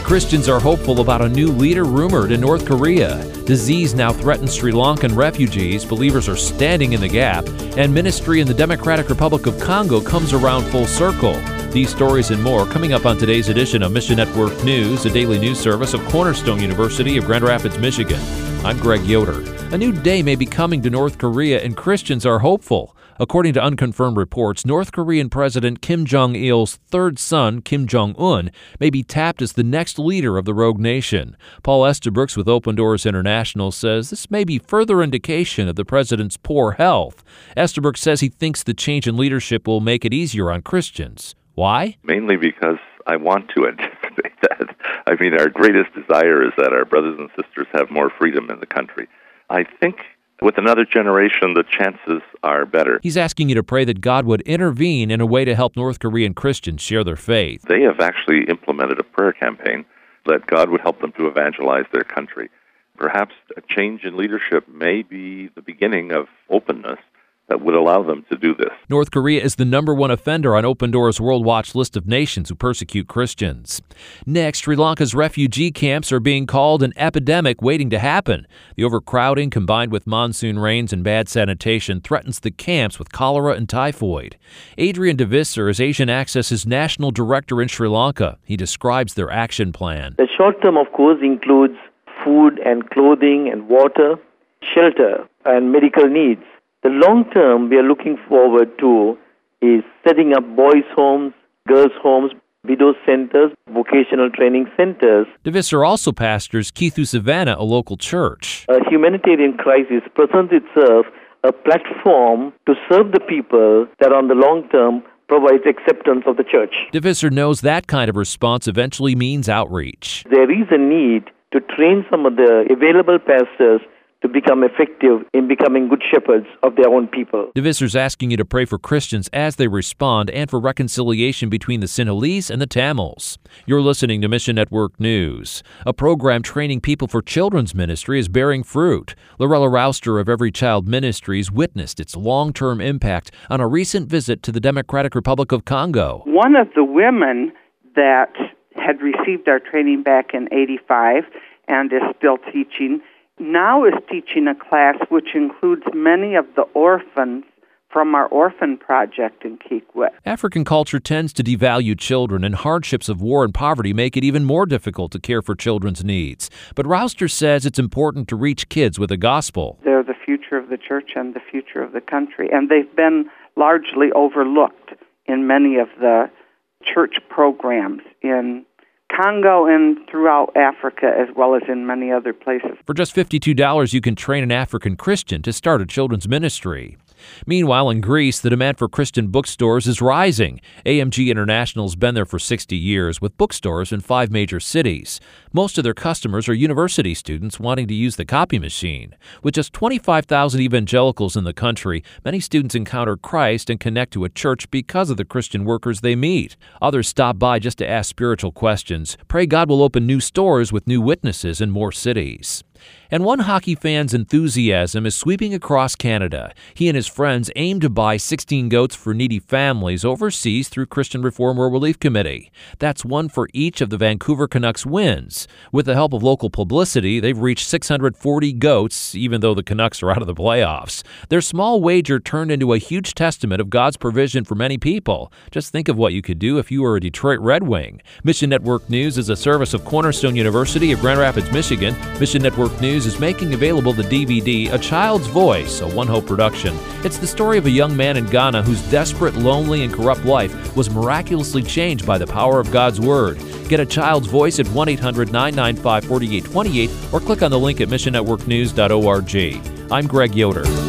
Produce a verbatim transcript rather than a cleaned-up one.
Christians are hopeful about a new leader rumored in North Korea. Disease now threatens Sri Lankan refugees. Believers are standing in the gap. And ministry in the Democratic Republic of Congo comes around full circle. These stories and more coming up on today's edition of Mission Network News, a daily news service of Cornerstone University of Grand Rapids, Michigan. I'm Greg Yoder. A new day may be coming to North Korea, and Christians are hopeful. According to unconfirmed reports, North Korean President Kim Jong-il's third son, Kim Jong-un, may be tapped as the next leader of the rogue nation. Paul Estabrooks with Open Doors International says this may be further indication of the president's poor health. Estabrooks says he thinks the change in leadership will make it easier on Christians. Why? Mainly because I want to anticipate that. I mean, our greatest desire is that our brothers and sisters have more freedom in the country. I think with another generation, the chances are better. He's asking you to pray that God would intervene in a way to help North Korean Christians share their faith. They have actually implemented a prayer campaign that God would help them to evangelize their country. Perhaps a change in leadership may be the beginning of openness that would allow them to do this. North Korea is the number one offender on Open Doors' World Watch list of nations who persecute Christians. Next, Sri Lanka's refugee camps are being called an epidemic waiting to happen. The overcrowding combined with monsoon rains and bad sanitation threatens the camps with cholera and typhoid. Adrian DeVisser is Asian Access's national director in Sri Lanka. He describes their action plan. The short term, of course, includes food and clothing and water, shelter and medical needs. The long term we are looking forward to is setting up boys' homes, girls' homes, widow centers, vocational training centers. DeVisser also pastors Kithu Savannah, a local church. A humanitarian crisis presents itself a platform to serve the people that on the long term provides acceptance of the church. DeVisser knows that kind of response eventually means outreach. There is a need to train some of the available pastors to become effective in becoming good shepherds of their own people. DeVisser's asking you to pray for Christians as they respond and for reconciliation between the Sinhalese and the Tamils. You're listening to Mission Network News. A program training people for children's ministry is bearing fruit. Lorella Rouster of Every Child Ministries witnessed its long-term impact on a recent visit to the Democratic Republic of Congo. One of the women that had received our training back in eighty-five and is still teaching now is teaching a class which includes many of the orphans from our orphan project in Kikwit. African culture tends to devalue children, and hardships of war and poverty make it even more difficult to care for children's needs. But Rouster says it's important to reach kids with the gospel. They're the future of the church and the future of the country, and they've been largely overlooked in many of the church programs in Congo and throughout Africa, as well as in many other places. For just fifty-two dollars, you can train an African Christian to start a children's ministry. Meanwhile, in Greece, the demand for Christian bookstores is rising. A M G International's been there for sixty years, with bookstores in five major cities. Most of their customers are university students wanting to use the copy machine. With just twenty-five thousand evangelicals in the country, many students encounter Christ and connect to a church because of the Christian workers they meet. Others stop by just to ask spiritual questions. Pray God will open new stores with new witnesses in more cities. And one hockey fan's enthusiasm is sweeping across Canada. He and his friends aim to buy sixteen goats for needy families overseas through Christian Reform World Relief Committee. That's one for each of the Vancouver Canucks wins. With the help of local publicity, they've reached six hundred forty goats, even though the Canucks are out of the playoffs. Their small wager turned into a huge testament of God's provision for many people. Just think of what you could do if you were a Detroit Red Wing. Mission Network News is a service of Cornerstone University of Grand Rapids, Michigan. Mission Network News is making available the D V D A Child's Voice, a One Hope production. It's the story of a young man in Ghana whose desperate, lonely, and corrupt life was miraculously changed by the power of God's Word. Get A Child's Voice at one eight hundred nine nine five four eight two eight or click on the link at mission network news dot org. I'm Greg Yoder.